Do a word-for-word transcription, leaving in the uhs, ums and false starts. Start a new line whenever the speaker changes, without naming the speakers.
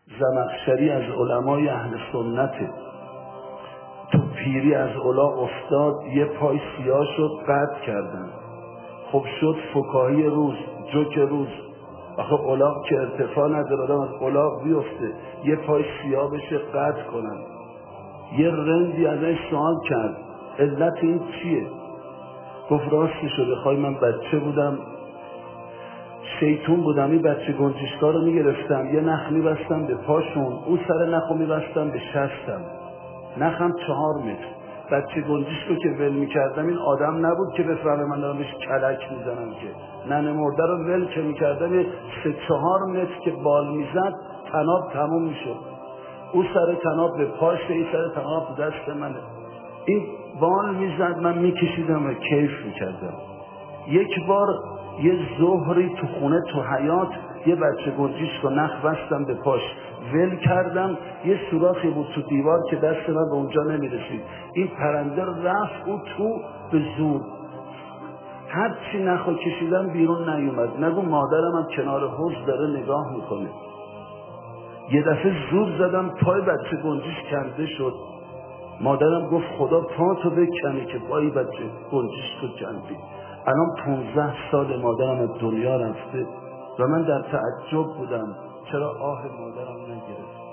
زمخشری از علمای اهل سنته، تو پیری از علا استاد، یه پای سیاه شد قطع کردن. خب شد فکاهی روز، جوک روز. آخه علاق که ارتفاع نداره، آدم از علاق بیفته یه پای سیاه بشه قطع کنن. یه رندی ازش سوال کرد علت این چیه؟ گفت راستی شده خواهی من بچه بودم شیطون بودم، این بچه گنجشکا رو میگرفتم یه نخ میبستم به پاشون، اون سر نخو میبستم به شستم، نخم چهار متر. بچه گنجشکو که ول میکردم این آدم نبود که بفهمه من دارم بهش کلک میزنم، که ننه مرده رو ول که میکردم سه چهار متر که بال میزد تناب تموم میشد. اون سر تناب به پاش، این سر تناب تو دست منه. این بال میزد من میکشیدم و کیف میکردم. یک بار یه ظهری تو خونه تو حیاط یه بچه گنجشک و نخ بستم به پاش، ول کردم، یه سوراخی بود تو دیوار که دست من به اونجا نمیرسید. این پرنده رفت او تو به زور، هر چی نخو کشیدم بیرون نیومد. نگو مادرم هم کنار حوض داره نگاه میکنه. یه دفعه زور زدم پای بچه گنجشک کنده شد. مادرم گفت خدا پا تو بکنه که پای بچه گنجشک رو کندی. الان پونزده سال مادرم از دنیا رفته و من در تعجب بودم چرا آه مادرم نگرفت.